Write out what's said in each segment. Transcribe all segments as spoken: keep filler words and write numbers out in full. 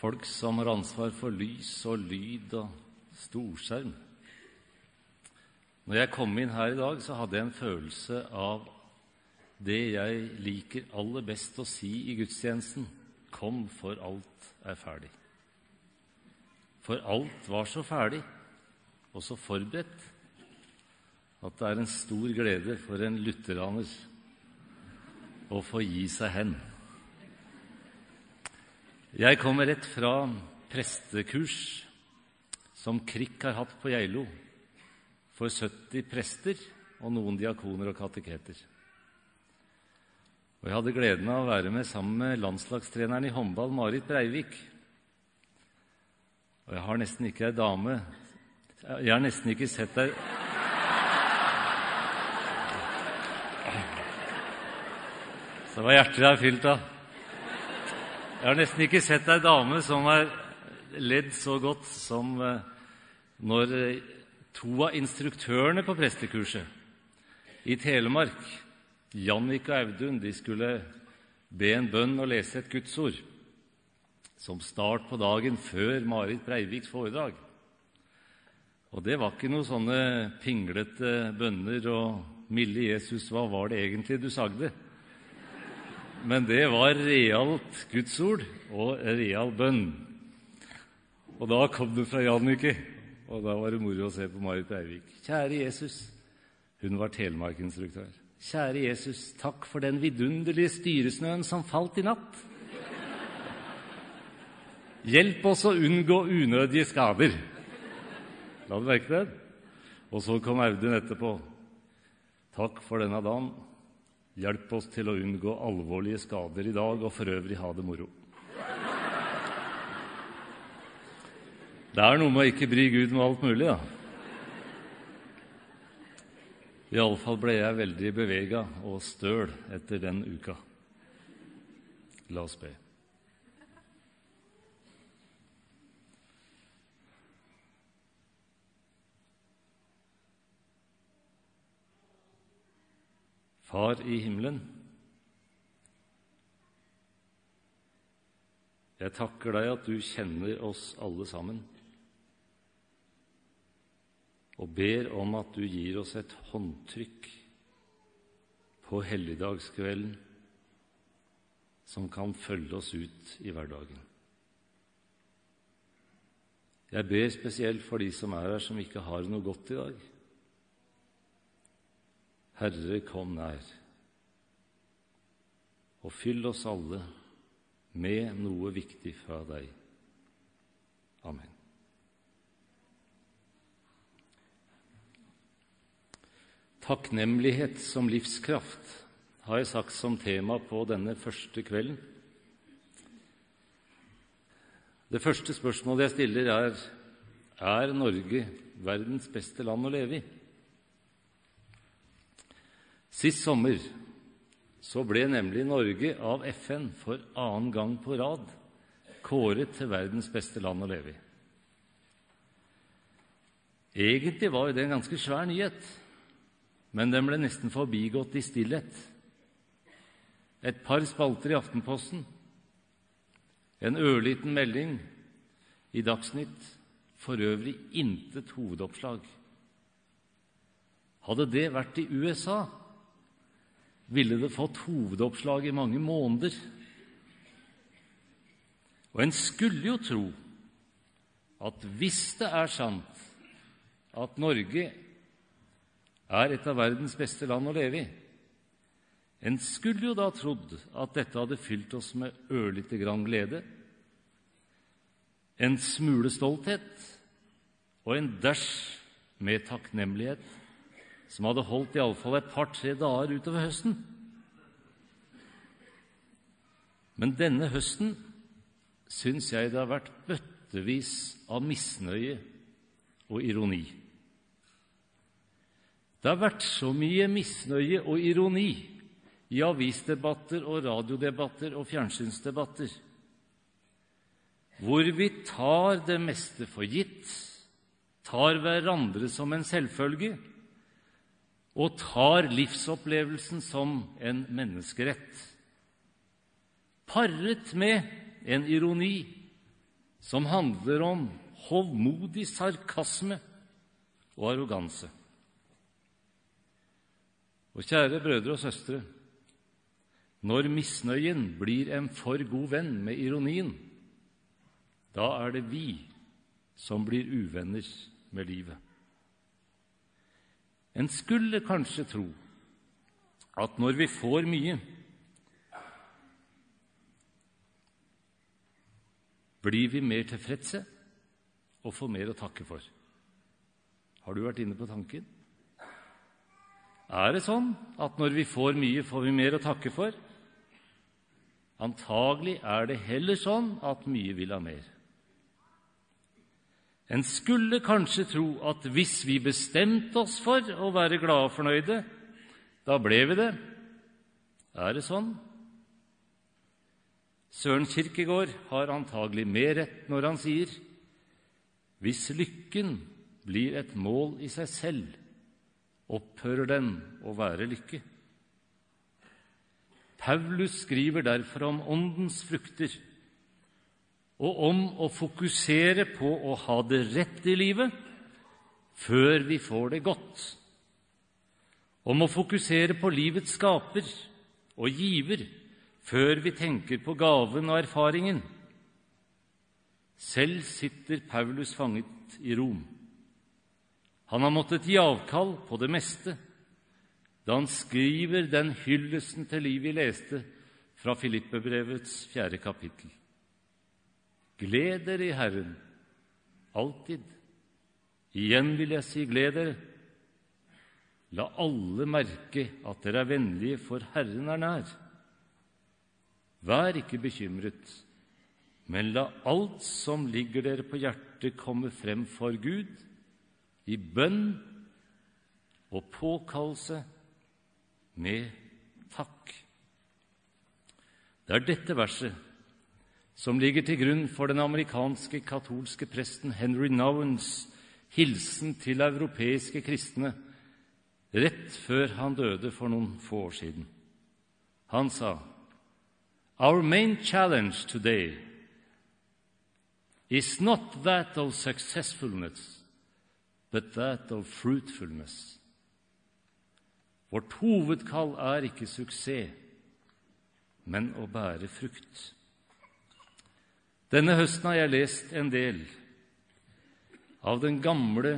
folk som har ansvar for lys og lyd og storskjerm. Når jeg kom inn her i dag, så hadde jeg en følelse av det jeg liker aller best å si i gudstjenesten: kom, for alt er ferdig. For alt var så ferdig og så forberedt at det er en stor glede for en lutheraner å få gi seg hen. Jeg kommer rett fra prestekurs som Krikk har hatt på Geilo for sytti prester og noen diakoner og kateketer. Og jeg hadde gleden av å være med sammen med landslagstreneren i håndball, Marit Breivik. Og jeg har nesten ikke ei dame Jeg har nesten ikke sett ei Så det var hjertet jeg har fylt av. Jeg har nesten ikke sett ei dame som har ledd så godt som når to av instruktørene på prestekurset i Telemark, Jannik og Audun, de skulle be en bønn og lese et gudsord som start på dagen før Marit Breiviks foredrag. Og det var ikke noe sånne pinglete bønner og milde Jesus, hva var det egentlig du sagde? Men det var realt gudsord og real bønn. Og da kom det fra Jannike, og da var det moro å se på Marit Breivik. Kjære Jesus, hun var Telemark-instruktør. Kjære Jesus, takk for den vidunderlige styresnøen som falt i natt. Hjelp oss å unngå unødige skader. La du merke det? Og så kom Audun etterpå. Takk for denne dagen. Hjelp oss til å unngå alvorlige skader i dag, og for øvrig ha det moro. Det er noe med å ikke bry Gud med alt mulig, da. I alle fall ble jeg veldig beveget og støl etter den uka. La oss be. Far i himmelen, jeg takker deg at du kjenner oss alle sammen, og ber om at du gir oss et håndtrykk på helligdagskvelden som kan følge oss ut i hverdagen. Jeg ber spesielt for de som er her, som ikke har noe godt i dag. Herre, kom nær, og fyll oss alle med noe viktig fra deg. Amen. Takknemlighet som livskraft har jeg sagt som tema på denne første kvelden. Det første spørsmålet jeg stiller er: er Norge verdens beste land å leve i? Sist sommer så ble nemlig Norge av F N for annen gang på rad kåret til verdens beste land å leve i. Egentlig var jo det en ganske svær nyhet, men den ble nesten forbigått i stillhet. Et par spalter i Aftenposten, en ørliten melding i Dagsnytt, for øvrig intet hovedoppslag. Hadde det vært i U S A, ville det fått hovedoppslag i mange måneder. Og en skulle jo tro at hvis det er sant at Norge er et av verdens beste land å leve i, en skulle jo da trodd at dette hadde fylt oss med ørlite grann glede, en smule stolthet og en dæsj med takknemlighet, som hadde holdt i alle fall et par-tre dager utover høsten. Men denne høsten syns jeg det har vært bøttevis av misnøye og ironi. Det har vært så mye misnøye og ironi i avisdebatter og radiodebatter og fjernsynsdebatter, hvor vi tar det meste for gitt, tar hverandre som en selvfølge, og tar livsopplevelsen som en menneskerett, parret med en ironi som handler om hovmodig sarkasme og arroganse. Og kjære brødre og søstre, når misnøyen blir en for god venn med ironien, da er det vi som blir uvenner med livet. En skulle kanskje tro at når vi får mye, blir vi mer tilfredse og får mer å takke for. Har du vært inne på tanken? Er det sånn at når vi får mye, får vi mer å takke for? Antagelig er det heller sånn at mye vil ha mer. En skulle kanskje tro at hvis vi bestemte oss for å være glade og fornøyde, da ble vi det. Er det sånn? Søren Kierkegaard har antagelig mer rett når han sier: hvis lykken blir et mål i seg selv, opphører den å være lykke. Paulus skriver derfor om åndens frukter, og om å fokusere på å ha det rett i livet før vi får det godt. Om å fokusere på livets skaper og giver før vi tenker på gaven og erfaringen. Selv sitter Paulus fanget i Rom. Han har måttet gi avkall på det meste da han skriver den hyllesten til liv vi leste fra Filipperbrevets fjerde kapittel. Gled dere i Herren, alltid. Igjen vil jeg si gled dere. La alle merke at dere er vennlige, for Herren er nær. Vær ikke bekymret, men la alt som ligger dere på hjertet komme frem for Gud, i bønn og påkallelse med takk. Det er dette verset som ligger til grunn for den amerikanske katolske presten Henry Nouwens hilsen til europeiske kristne rett før han døde for noen få år siden. Han sa: Our main challenge today is not that of successfulness, but that of fruitfulness. Vårt hovedkall er ikke suksess, men å bære frukt. Denne høsten har jeg lest en del av den gamle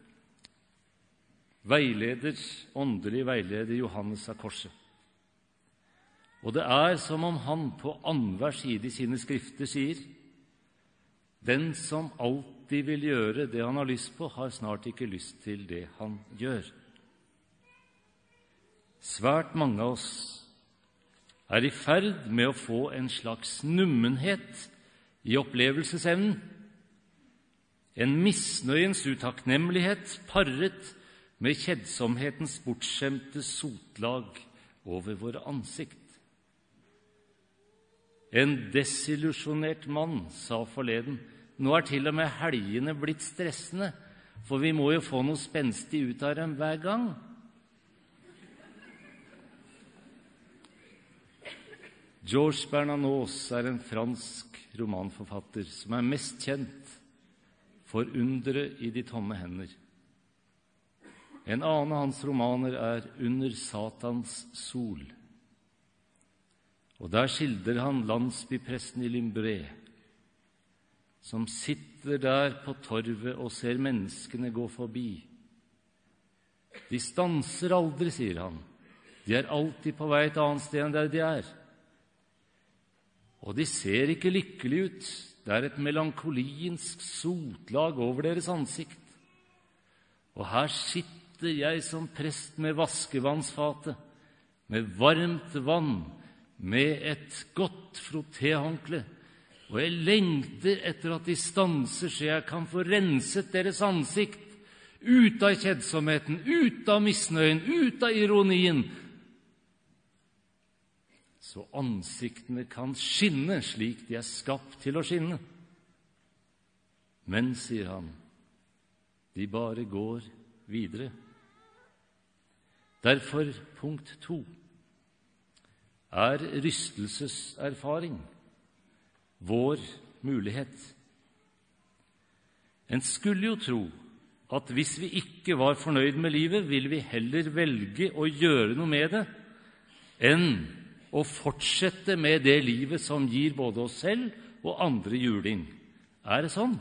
veileder, åndelige veileder Johannes av Korset. Og det er som om han på annenhver side i sine skrifter sier: den som alltid vil gjøre det han har lyst på, har snart ikke lyst til det han gjør. Svært mange av oss er i ferd med å få en slags nummenhet i opplevelsesevnen, en misnøyens utakknemlighet parret med kjedsomhetens bortskjemte sotlag over våre ansikt. En desillusjonert mann sa forleden: nå er til og med helgene blitt stressende, for vi må jo få noe spenstig ut av dem hver gang. Georges Bernanos er en fransk romanforfatter som er mest kjent for underet i de tomme hender. En annen av hans romaner er Under Satans sol. Og der skildrer han landsbypresten i Limbré, som sitter der på torvet og ser menneskene gå forbi. De stanser aldri, sier han. De er alltid på vei et annet sted enn der de er. Og de ser ikke lykkelig ut. Det er et melankoliens sotlag over deres ansikt. Og her sitter jeg som prest med vaskevannsfatet, med varmt vann, med et godt frottéhåndkle, og jeg lengter etter at de stanser så jeg kan få renset deres ansikt ut av kjedsomheten, ut av misnøyen, ut av ironien, så ansiktene kan skinne slik de er skapt til å skinne. Men, sier han, de bare går videre. Derfor punkt to er rystelseserfaring vår mulighet. En skulle jo tro at hvis vi ikke var fornøyd med livet, ville vi heller velge å gjøre noe med det, enn å fortsette med det livet som gir både oss selv og andre juling. Er det sånn?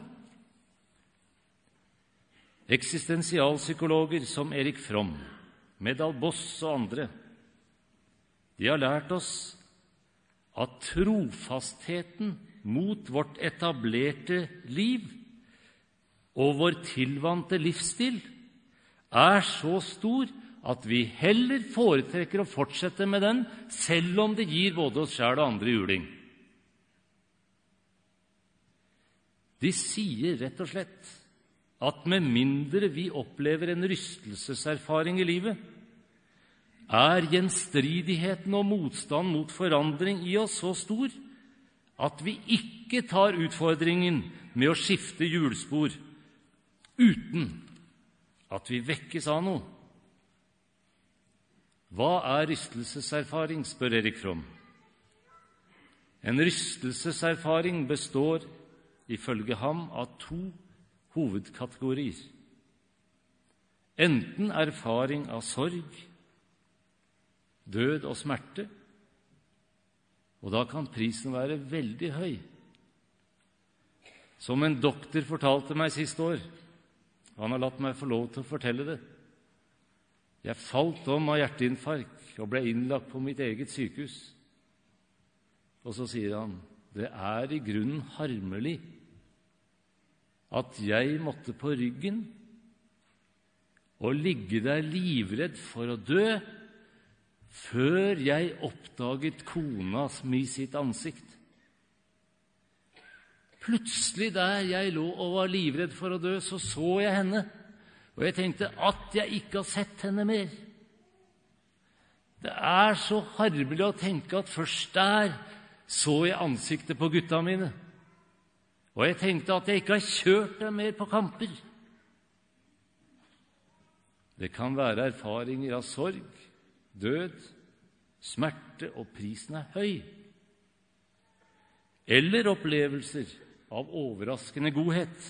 Eksistensialpsykologer som Erik Fromm, Medal Boss og andre, de har lært oss at trofastheten mot vårt etablerte liv og vår tilvante livsstil er så stor at vi heller foretrekker å fortsette med den, selv om det gir både oss selv og andre juling. De sier rett og slett at med mindre vi opplever en rystelseserfaring i livet, er gjenstridigheten og motstand mot forandring i oss så stor at vi ikke tar utfordringen med å skifte hjulspor uten at vi vekkes av noe. Hva er rystelseserfaring, spør Erik Fromm. En rystelseserfaring består, ifølge ham, av to hovedkategorier. Enten erfaring av sorg, død og smerte, og da kan prisen være veldig høy. Som en doktor fortalte meg siste år, han har latt meg få lov til å fortelle det. Jeg falt om av hjerteinfarkt og ble innlagt på mitt eget sykehus. Og så sier han, det er i grunnen harmelig at jeg måtte på ryggen og ligge der livredd for å dø før jeg oppdaget kona mi sitt ansikt. Plutselig der jeg lå og var livredd for å dø, så så jeg henne, og jeg tenkte at jeg ikke har sett henne mer. Det er så harmelig å tenke at først der så jeg ansiktet på gutta mine, og jeg tenkte at jeg ikke har kjørt dem mer på kamper. Det kan være erfaringer av sorg, død, smerte, og prisen er høy. Eller opplevelser av overraskende godhet.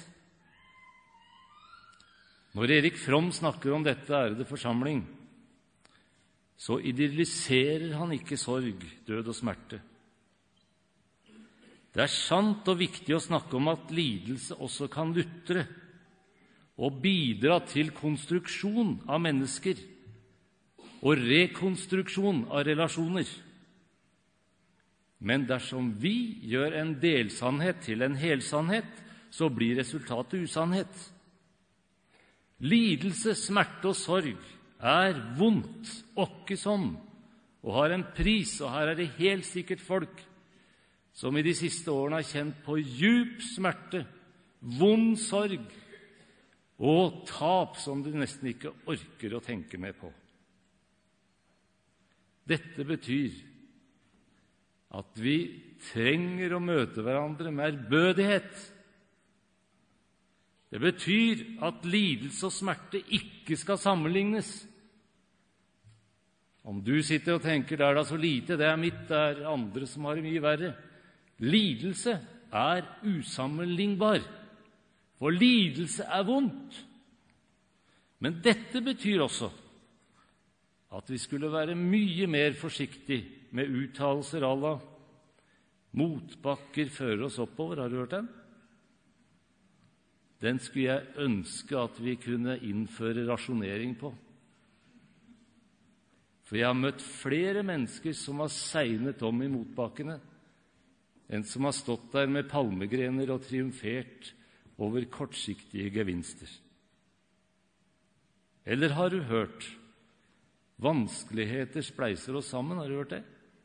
Når Erik Fromm snakker om dette, ærede forsamling, så idylliserer han ikke sorg, død og smerte. Det er sant og viktig å snakke om at lidelse også kan lutre og bidra til konstruksjon av mennesker og rekonstruksjon av relasjoner. Men dersom vi gjør en delsannhet til en helsannhet, så blir resultatet usannhet. Lidelse, smerte og sorg er vondt, åkke som, og har en pris, og her er det helt sikkert folk som i de siste årene har kjent på djup smerte, vond sorg og tap som de nesten ikke orker å tenke mer på. Dette betyr at vi trenger å møte hverandre med ærbødighet. Det betyr at lidelse og smerte ikke skal sammenlignes. Om du sitter og tenker, det er da så lite, det er mitt, det er andre som har det mye verre. Lidelse er usammenlignbar, for lidelse er vondt. Men dette betyr også at vi skulle være mye mer forsiktig med uttalelser à la motbakker fører oss oppover. Har du hørt den? Den skulle jeg ønske at vi kunne innføre rasjonering på. For jeg har møtt flere mennesker som har segnet om i motbakkene, enn som har stått der med palmegrener og triumfert over kortsiktige gevinster. Eller har du hørt vanskeligheter spleiser oss sammen? Har du hørt det?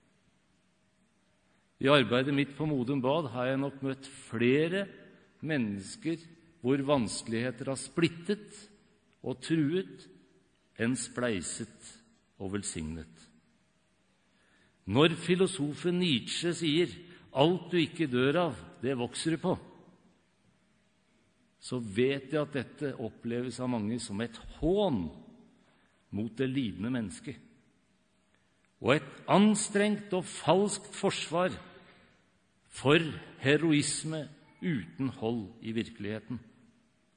I arbeidet mitt på Modum Bad har jeg nok møtt flere mennesker hvor vanskeligheter har splittet og truet enn spleiset og velsignet. Når filosofen Nietzsche sier alt du ikke dør av, det vokser du på, så vet jeg at dette oppleves av mange som et hån mot det lidende mennesket, og et anstrengt og falskt forsvar for heroisme uten hold i virkeligheten.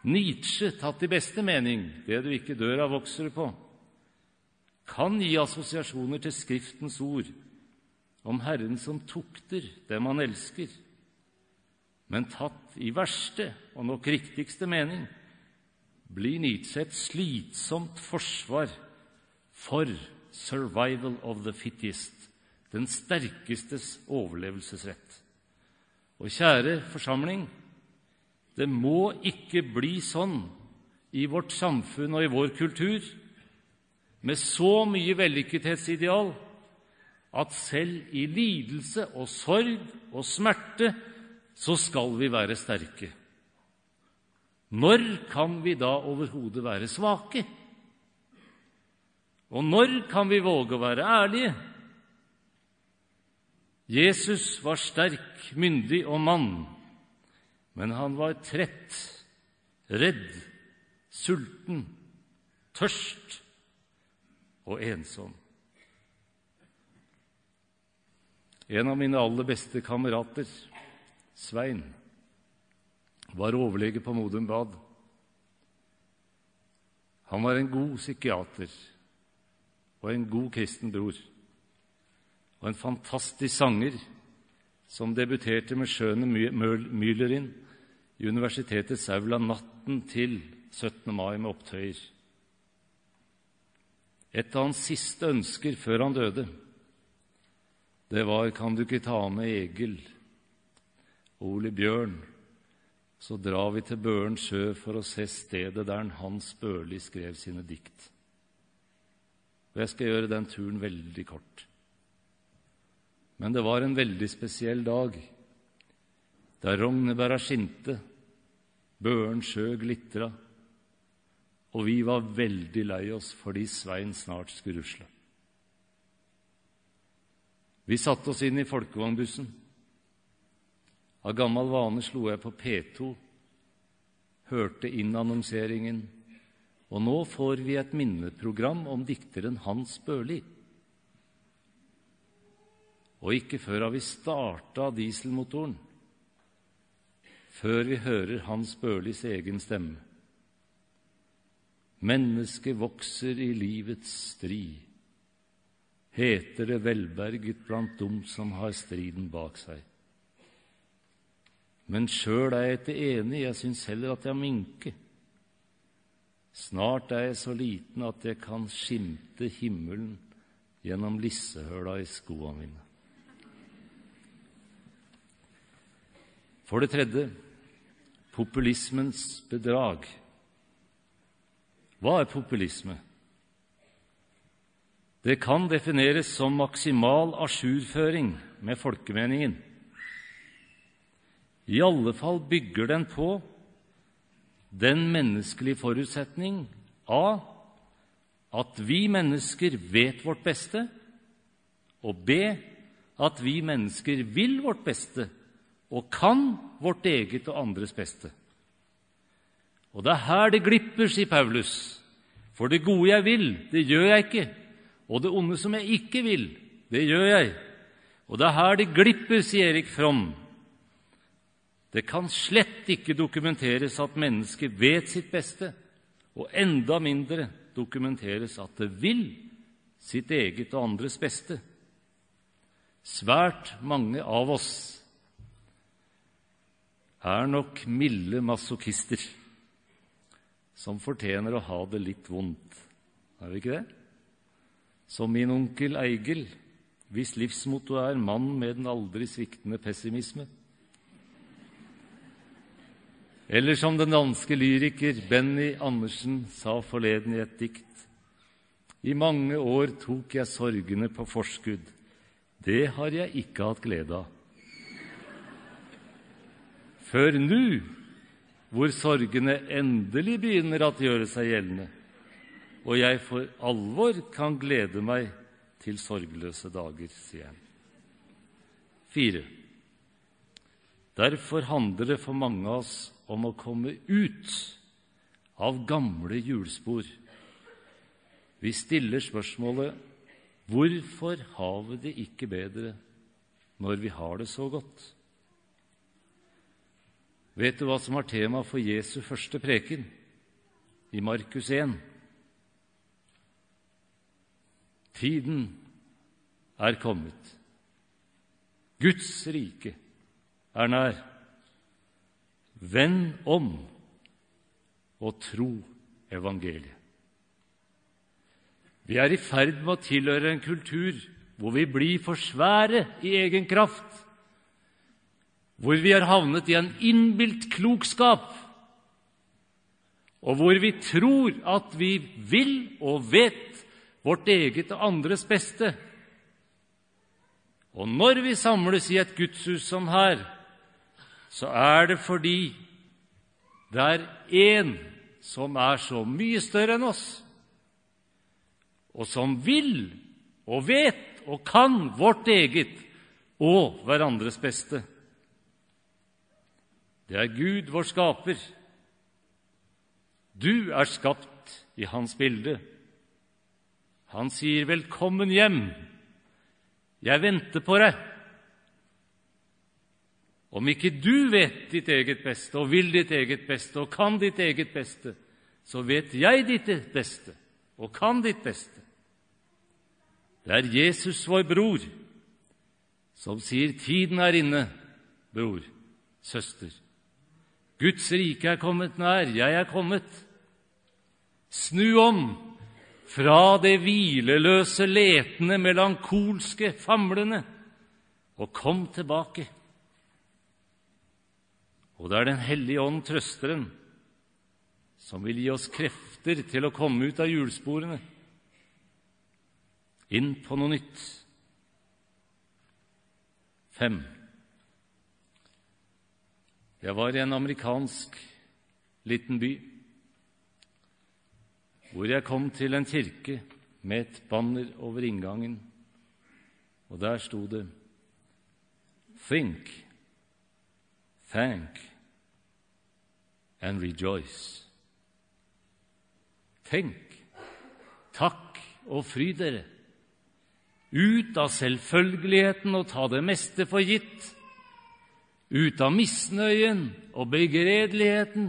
Nietzsche, tatt i beste mening, det du ikke dør av vokser du på, kan gi assosiasjoner til Skriftens ord om Herren som tukter dem han elsker, men tatt i verste og nok riktigste mening blir Nietzsche et slitsomt forsvar for survival of the fittest, den sterkestes overlevelsesrett. Og kjære forsamling, det må ikke bli sånn i vårt samfunn og i vår kultur, med så mye vellykkethetsideal, at selv i lidelse og sorg og smerte så skal vi være sterke. Når kan vi da overhodet være svake? Og når kan vi våge å være ærlige? Jesus var sterk, myndig og mann, men han var trett, redd, sulten, tørst og ensom. En av mine aller beste kamerater, Svein, var overlege på Modum Bad. Han var en god psykiater og en god kristen bror, og en fantastisk sanger som debuterte med Schöne Müllerin i universitetets aula natten til syttende mai med opptøyer. Et av hans siste ønsker før han døde, det var: kan du ikke ta med Egil og Ole Bjørn, så drar vi til Børen sjø for å se stedet der Hans Børli skrev sine dikt. Og jeg skal gjøre den turen veldig kort. Men det var en veldig spesiell dag, der rognebæra skinte, Børen sjø glitra, og vi var veldig lei oss fordi Svein snart skulle rusle. Vi satte oss inn i folkevognbussen. Av gammel vane slo jeg på P to, hørte innannonseringen, og nå får vi et minneprogram om dikteren Hans Børli. Og ikke før har vi startet dieselmotoren, før vi hører Hans Børlis egen stemme. Mennesket vokser i livets strid, heter det velberget blant dem som har striden bak seg. Men sjøl er jeg ikke enig, jeg syns heller at jeg minker. Snart er jeg så liten at jeg kan skimte himmelen gjennom lissehøla i skoene mine. For det tredje, populismens bedrag. Hva er populisme? Det kan defineres som maksimal ajourføring med folkemeningen. I alle fall bygger den på den menneskelige forutsetning A, at vi mennesker vet vårt beste, og B, at vi mennesker vil vårt beste og kan vårt eget og andres beste. Og det er her det glipper, sier Paulus. For det gode jeg vil, det gjør jeg ikke. Og det onde som jeg ikke vil, det gjør jeg. Og det er her det glipper, sier Erik Fromm. Det kan slett ikke dokumenteres at mennesket vet sitt beste, og enda mindre dokumenteres at det vil sitt eget og andres beste. Svært mange av oss er nok milde masochister som fortjener å ha det litt vondt. Er det ikke det? Som min onkel Eigil, hvis livsmotto er mann med den aldri sviktende pessimisme. Eller som den danske lyriker Benny Andersen sa forleden i et dikt: I mange år tok jeg sorgene på forskudd. Det har jeg ikke hatt glede av. Før nå, hvor sorgene endelig begynner å gjøre seg gjeldende, og jeg for alvor kan glede meg til sorgløse dager, sier han. Fire. Derfor handler det for mange av oss om å komme ut av gamle hjulspor. Vi stiller spørsmålet: hvorfor har vi det ikke bedre når vi har det så godt? Vet du hva som var tema for Jesu første preken i Markus en? Tiden er kommet. Guds rike er nær. Vend om og tro evangeliet. Vi er i ferd med å tilhøre en kultur hvor vi blir for svære i egen kraft, hvor vi har havnet i en innbilt klokskap, og hvor vi tror at vi vil og vet vårt eget og andres beste. Og når vi samles i et gudshus som her, så er det fordi det er en som er så mye større enn oss, og som vil og vet og kan vårt eget og hverandres beste. Det er Gud, vår skaper. Du er skapt i hans bilde. Han sier, velkommen hjem. Jeg venter på deg. Om ikke du vet ditt eget beste, og vil ditt eget beste, og kan ditt eget beste, så vet jeg ditt beste, og kan ditt beste. Det er Jesus, vår bror, som sier, tiden er inne, bror, søster. Guds rike er kommet nær, jeg er kommet. Snu om fra det hvileløse, letende, melankolske, famlende, og kom tilbake. Og det er Den hellige ånd, trøsteren, som vil gi oss krefter til å komme ut av hjulsporene, inn på noe nytt. Fem. Jeg var i en amerikansk liten by, hvor jeg kom til en kirke med et banner over inngangen, og der sto det Think, thank and rejoice. Tenk, takk og fry dere. Ut av selvfølgeligheten og ta det meste for gitt. Ut av misnøyen og begredeligheten.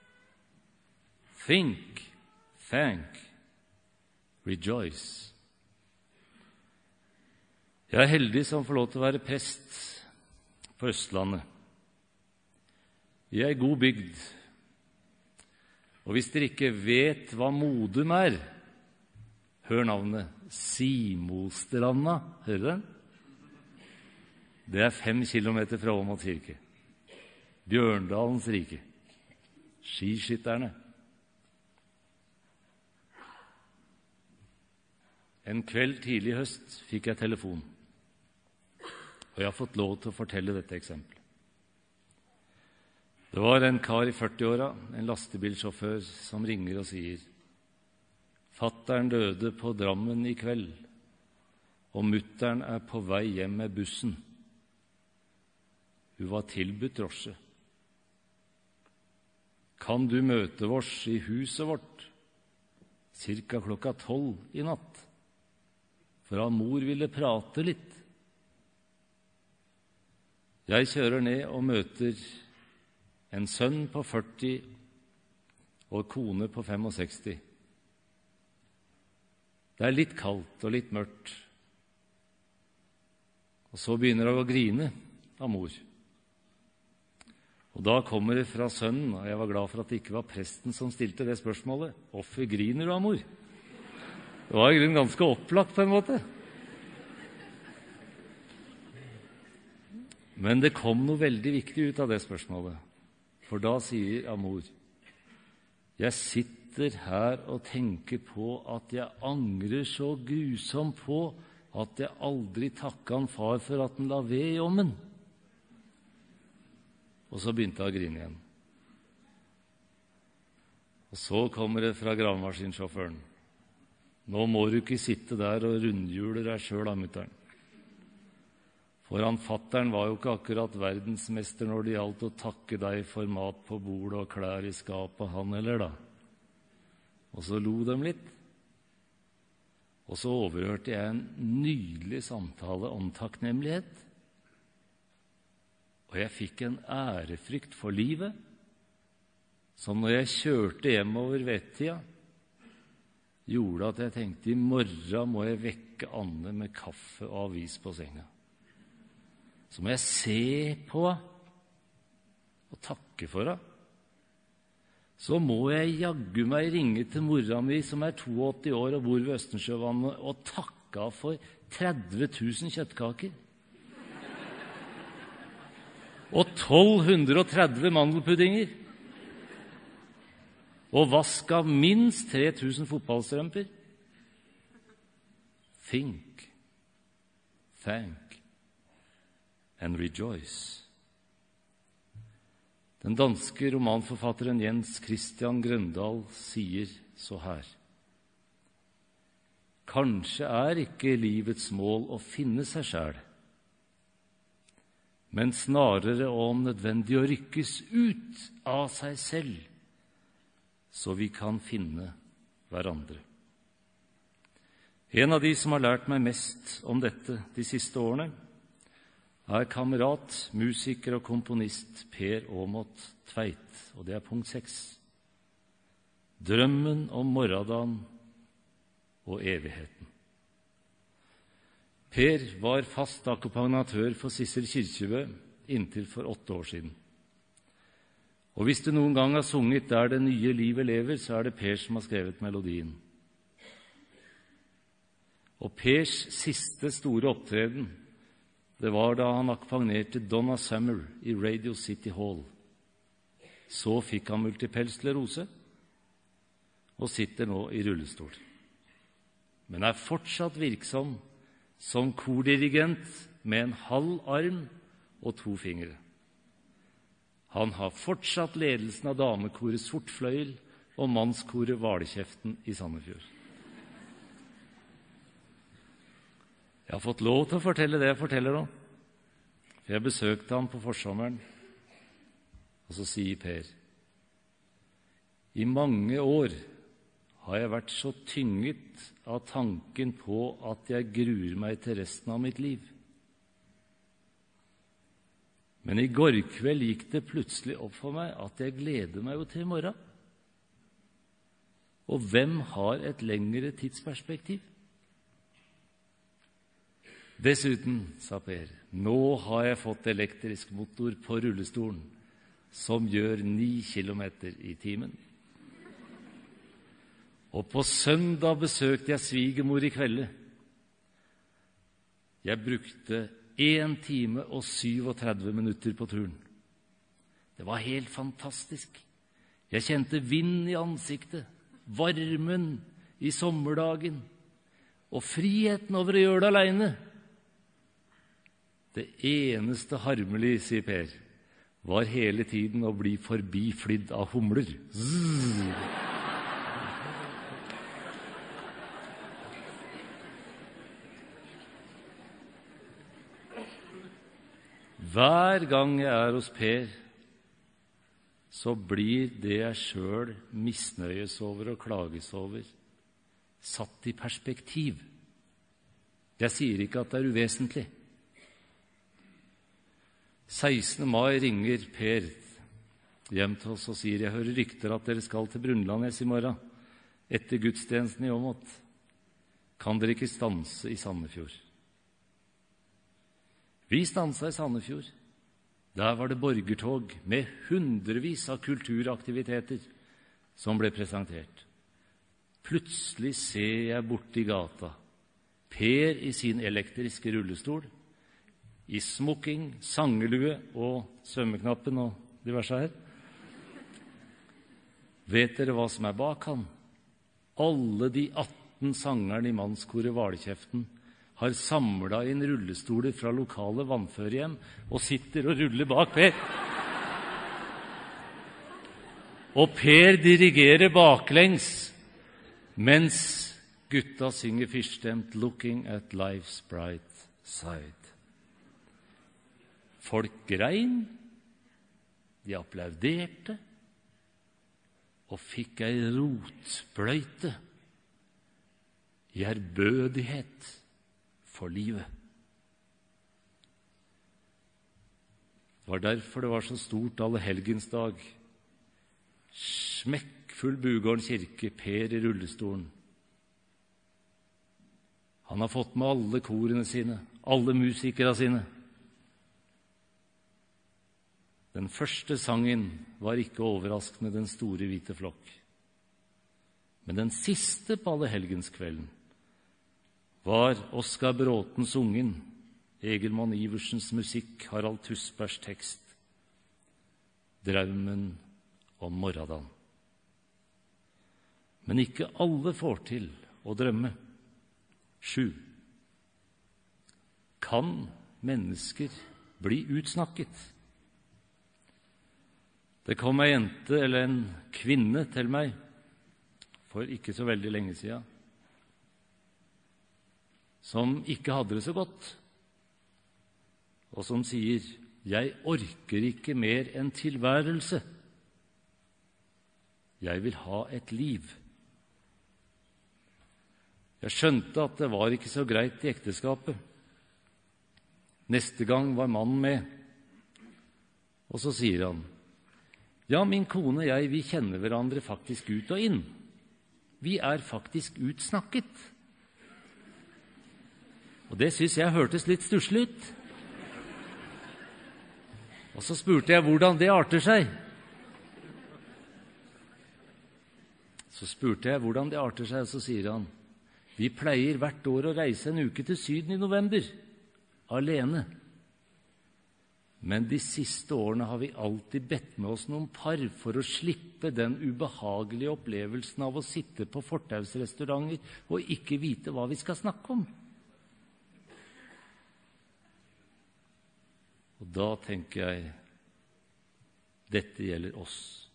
Think, thank, rejoice. Jeg er heldig som får lov til å være prest på Østlandet. Vi er god bygd. Og hvis dere ikke vet hva Modum er, hør navnet Simostranda. Hører dere? Det er fem kilometer fra Åmot kirke. Bjørndalens rike. Skiskytterne. En kveld tidlig i høst fikk jeg telefon, og jeg har fått lov til å fortelle dette eksempelet. Det var en kar i førtiåra, en lastebilsjåfør, som ringer og sier: Fatteren døde på Drammen i kveld, og mutteren er på vei hjem med bussen. Hun var tilbudt drosje. Kan du møte oss i huset vårt cirka klokka tolv i natt? For han mor ville prate litt. Jeg kjører ned og møter en sønn på førti og kone på sekstifem. Det er litt kaldt og litt mørkt. Og så begynner hun å grine av mor. Og da kommer det fra sønnen, og jeg var glad for at det ikke var presten som stilte det spørsmålet. Hvorfor griner du av mor? Det var i grunnen ganske opplagt på en måte. Men det kom noe veldig viktig ut av det spørsmålet. For da sier Amor: Jeg sitter her og tenker på at jeg angrer så grusomt på at jeg aldri takket han far for at han la ved i ommen. Og så begynte jeg å grine igjen. Og så kommer det fra gravemaskinsjåføren: Nå må du ikke sitte der og rundhjule deg selv, mutteren. For han fatteren var jo ikke akkurat verdensmester når det gjaldt å takke deg for mat på bordet og klær i skapet, han heller da. Og så lo de litt. Og så overhørte jeg en nydelig samtale om takknemlighet. Og jeg fikk en ærefrykt for livet, som når jeg kjørte hjemover ved ett-tida, gjorde at jeg tenkte, i morgen må jeg vekke Anne med kaffe og avis på senga. Så må jeg se på henne og takke for henne. Så må jeg jaggu meg ringe til mora mi, som er åttito år og bor ved Østensjøvannet, og takke henne for tretti tusen kjøttkaker. Og tolv hundre og tretti mandelpuddinger. Og vaska minst tre tusen fotballstrømper. Think, thank and rejoice. Den danske romanforfatteren Jens Christian Grøndal sier så her: Kanskje er ikke livets mål å finne seg selv, men snarere om nødvendig å rykkes ut av seg selv, så vi kan finne hverandre. En av de som har lært meg mest om dette de siste årene, er kamerat, musiker og komponist Per Aamodt Tveit, og det er punkt seks. Drømmen om morgendagen og evigheten. Per var fast akkompagnatør for Sissel Kyrkjebø inntil for åtte år siden. Og hvis du noen gang har sunget Der det nye livet lever, så er det Per som har skrevet melodien. Og Pers siste store opptreden, det var da han akkompagnerte Donna Summer i Radio City Hall. Så fikk han multipel sklerose og sitter nå i rullestol. Men er fortsatt virksom som kordirigent med en halv arm og to fingre. Han har fortsatt ledelsen av damekoret Sortfløyel og mannskoret Hvalekjeften i Sandefjord. Jeg har fått lov til å fortelle det jeg forteller nå. For jeg besøkte ham på forsommeren, og så sier Per: I mange år har jeg vært så tynget av tanken på at jeg gruer meg til resten av mitt liv. Men i går kveld gikk det plutselig opp for meg at jeg gleder meg jo til i morgen. Og hvem har et lengre tidsperspektiv? Dessuten, sa Per, nå har jeg fått elektrisk motor på rullestolen, som gjør ni kilometer i timen. Og på søndag besøkte jeg svigermor i kvelde. Jeg brukte én time og syvogtretti minutter på turen. Det var helt fantastisk. Jeg kjente vind i ansiktet, varmen i sommerdagen, og friheten over å gjøre det alene. Det eneste harmelige, sier Per, var hele tiden å bli forbiflydd av humler. Zzz. Hver gang jeg er hos Per, så blir det jeg selv misnøyes over og klages over, satt i perspektiv. Jeg sier ikke at det er uvesentlig. sekstende mai ringer Per hjem til oss og sier: jeg hører rykter at dere skal til Brunlandnes i morgen, etter gudstjenesten i Åmot. Kan dere ikke stanse i Sandefjord? Vi stansa i Sandefjord. Der var det borgertog med hundrevis av kulturaktiviteter som ble presentert. Plutselig ser jeg borte i gata Per i sin elektriske rullestol, i smokking, sangelue og svømmeknappen og diverse her. Vet dere hva som er bak han? Alle de atten sangerne i mannskoret Hvalekjeften har samlet inn rullestoler fra lokale vannførehjem og sitter og ruller bak Per. Og Per dirigerer baklengs, mens gutta synger firstemt «Looking at life's bright side». Folk grein, de applauderte, og fikk ei rotbløyte i ærbødighet for livet. var derfor det var så stort allehelgensdag. Smekkfull Bugården kirke, Per i rullestolen. Han har fått med alle korene sine, alle musikere sine. Den første sangen var ikke overraskende Den store hvite flokk. Men den siste på allehelgenskvelden var Oskar Bråtens Ungen, Egil Iversens musikk, Harald Tusbergs tekst, Draumen om morgendagen. Men ikke alle får til å drømme. Sju. Kan mennesker bli utsnakket? Det kom ei jente eller en kvinne til meg for ikke så veldig lenge siden, som ikke hadde det så godt, og som sier, «Jeg orker ikke mer enn tilværelse. Jeg vil ha et liv.» Jeg skjønte at det var ikke så greit i ekteskapet. Neste gang var mannen med, og så sier han, «Ja, min kone og jeg, vi kjenner hverandre faktisk ut og inn. Vi er faktisk utsnakket.» Og det synes jeg hørtes litt stusslig ut. Og så spurte jeg hvordan det arter seg. Så spurte jeg hvordan det arter seg, og så sier han, «Vi pleier hvert år å reise en uke til Syden i november, alene. Men de siste årene har vi alltid bedt med oss noen par for å slippe den ubehagelige opplevelsen av å sitte på fortausrestauranter og ikke vite hva vi skal snakke om.» Og da tenker jeg, dette gjelder oss.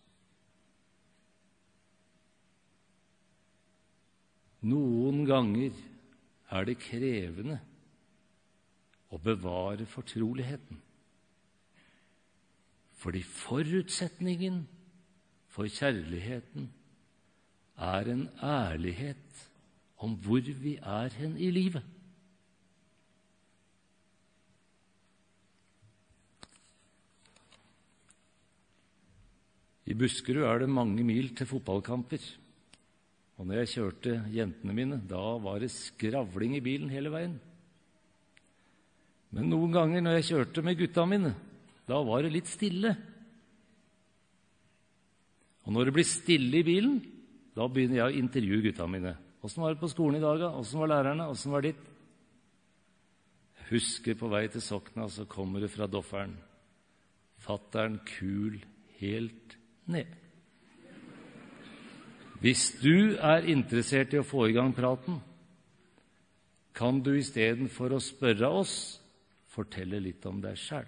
Noen ganger er det krevende å bevare fortroligheten. Fordi forutsetningen for kjærligheten er en ærlighet om hvor vi er hen i livet. I Buskerud er det mange mil til fotballkamper. Og når jeg kjørte jentene mine, da var det skravling i bilen hele veien. Men noen ganger når jeg kjørte med gutta mine, da var det litt stille. Og når det blir stille i bilen, da begynner jeg å intervjue gutta mine. Hvordan var det på skolen i dag? Hvordan var lærerne? Hvordan var ditt? Jeg husker på vei til Sokna, så kommer det fra Dofferen. Fatteren kul helt ned. Hvis du er interessert i å få i gang praten, kan du i stedet for å spørre oss, fortelle litt om deg selv.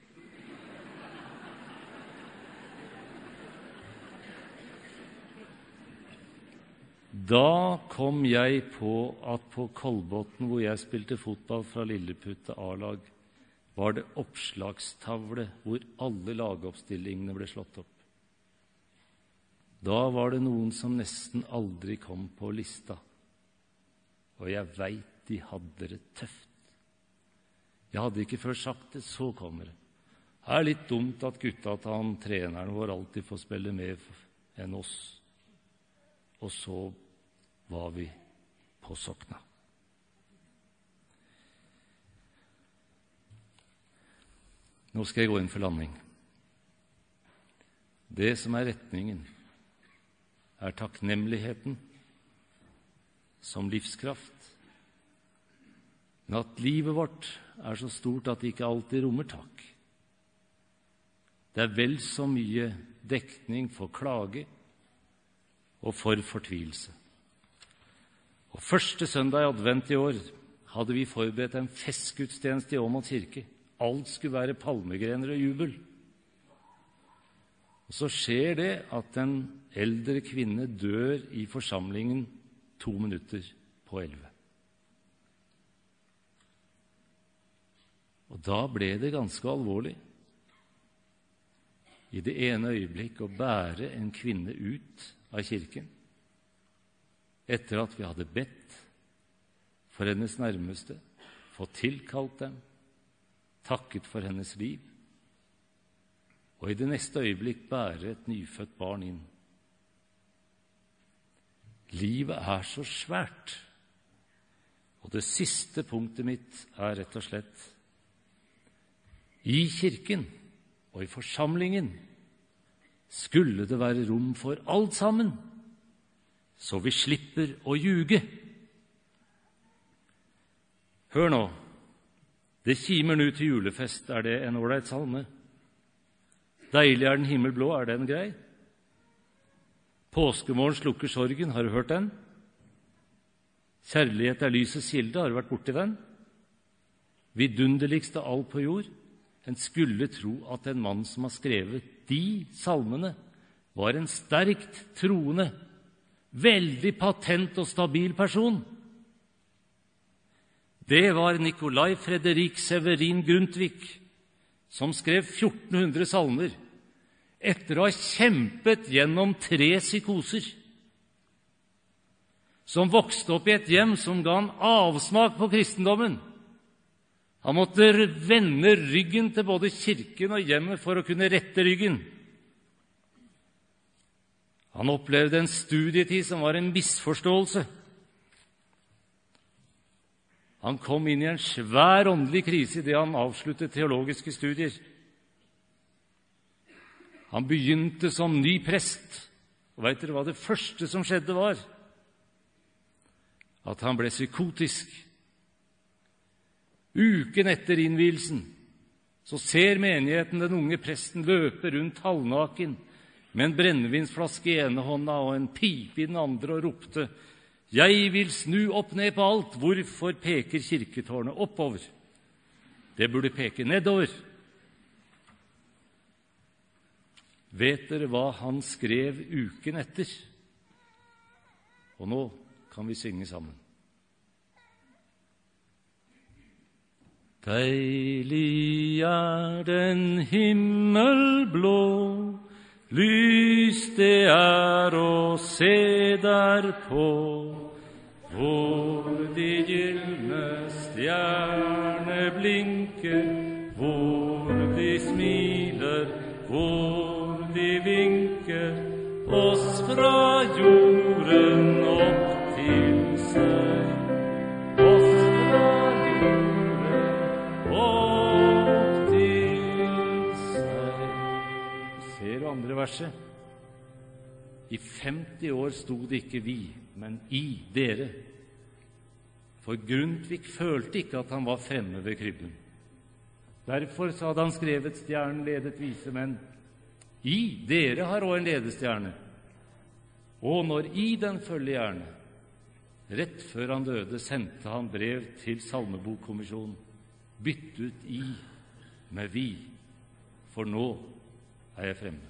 Da kom jeg på at på Kolbotn, hvor jeg spilte fotball fra Lilleputte A-lag, var det oppslagstavle hvor alle lagoppstillingene ble slått opp. Da var det noen som nesten aldri kom på lista, og jeg vet de hadde det tøft. Jeg hadde ikke før sagt det, så kommer det. Det er litt dumt at gutta til han treneren vår alltid får spille mer enn oss. Og så var vi på Sokna. Nå skal jeg gå inn for landing. Det som er retningen, er takknemligheten som livskraft. Men at livet vårt er så stort at det ikke alltid rommer takk. Det er vel så mye dekning for klage og for fortvilelse. Og første søndag i advent i år hadde vi forberedt en festgudstjeneste i Åmot kirke. Alt skulle være palmegrener og jubel. Og så skjer det at en eldre kvinne dør i forsamlingen to minutter på elleve. Og da ble det ganske alvorlig. I det ene øyeblikk å bære en kvinne ut av kirken, etter at vi hadde bedt for hennes nærmeste, fått tilkalt dem, takket for hennes liv, og i det neste øyeblikk bære et nyfødt barn inn. Livet er så svært, og det siste punktet mitt er rett og slett i kirken og i forsamlingen skulle det være rom for alt sammen, så vi slipper å ljuge. Hør nå, det kimer nu til julefest, er det en ålreit salme? Deilig er den himmel blå, er den grei? Påskemorgen slukker sorgen, har du hørt den? Kjærlighet er lysets kilde, har du vært borti den? Vidunderligst av alt på jord. En skulle tro at en mann som har skrevet de salmene, var en sterkt troende, veldig patent og stabil person. Det var Nikolai Fredrik Severin Grundtvig, som skrev fjorten hundre salmer, etter å ha kjempet gjennom tre psykoser, som vokste opp i et hjem som ga en avsmak på kristendommen. Han måtte vende ryggen til både kirken og hjemmet for å kunne rette ryggen. Han opplevde en studietid som var en misforståelse. Han kom inn i en svær åndelig krise i det han avsluttet teologiske studier. Han begynte som ny prest, og vet dere hva det første som skjedde var? At han ble psykotisk. Uken etter innvielsen så ser menigheten den unge presten løpe rundt halvnaken med en brennevinsflaske i ene hånda og en pipe i den andre og ropte: «Jeg vil snu opp ned på alt. Hvorfor peker kirketårnet oppover? Det burde peke nedover.» Vet dere hva han skrev uken etter? Og nå kan vi synge sammen. Deilig er den himmel blå, lys det er å se derpå, hvor de gyldne stjerne blinker, hvor de smiler, hvor de vinker oss fra jorden opp til seg, oss fra jorden opp til seg. Ser du andre verset? I femti år stod det ikke vi, men i dere. For Grundtvig følte ikke at han var fremme ved krybben. Derfor så hadde han skrevet stjernen ledet vise menn. I dere har også en ledestjerne. Og når i den følger gjerne, rett før han døde, sendte han brev til Salmebokkommisjonen. Bytt ut i med vi, for nå er jeg fremme.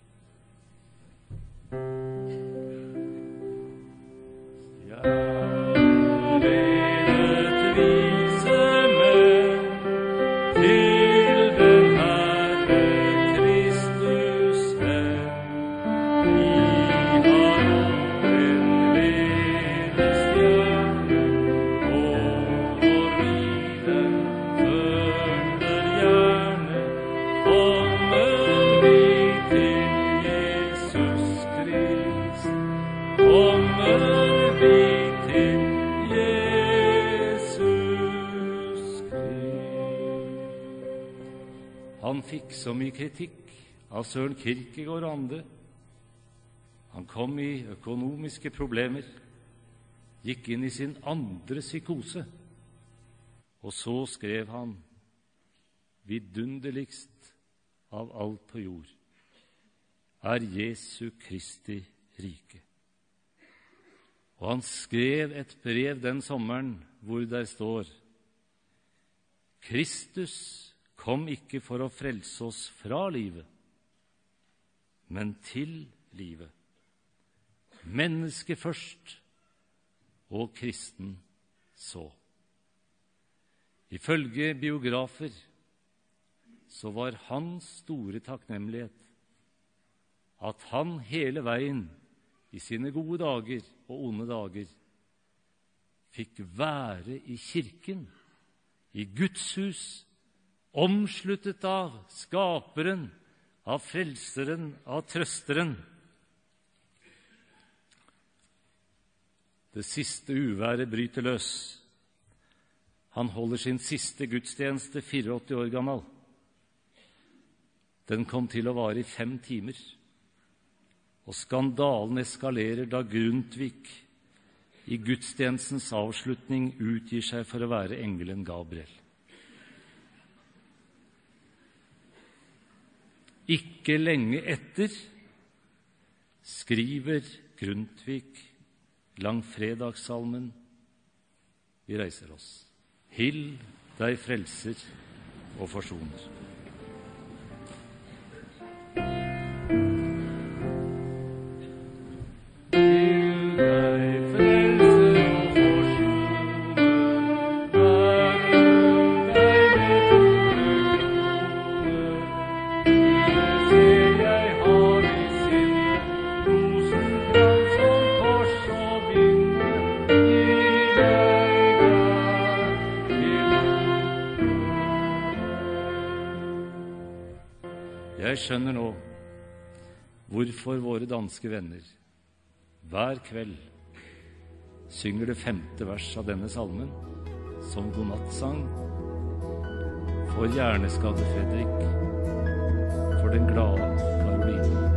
Han fikk så mye kritikk av Søren Kierkegaard og andre. Han kom i økonomiske problemer, gikk inn i sin andre psykose, og så skrev han: vidunderligst av alt på jord er Jesu Kristi rike. Og han skrev et brev den sommeren hvor der står: Kristus kom ikke for å frelse oss fra livet, men til livet. Menneske først, og kristen så. Ifølge biografer så var hans store takknemlighet at han hele veien i sine gode dager og onde dager fikk være i kirken, i Guds hus, omsluttet av skaperen, av frelseren, av trøsteren. Det siste uværet bryter løs. Han holder sin siste gudstjeneste, åttifire år gammel. Den kom til å vare i fem timer. Og skandalen eskalerer da Grundtvig i gudstjenestens avslutning utgir seg for å være engelen Gabriel. Ikke lenge etter skriver Grundtvig langfredagssalmen. Vi reiser oss. Hill deg frelser og forsoner. Jeg skjønner nå hvorfor våre danske venner hver kveld synger det femte vers av denne salmen som godnattsang for hjerneskadde Fredrik, for den glade Karoline.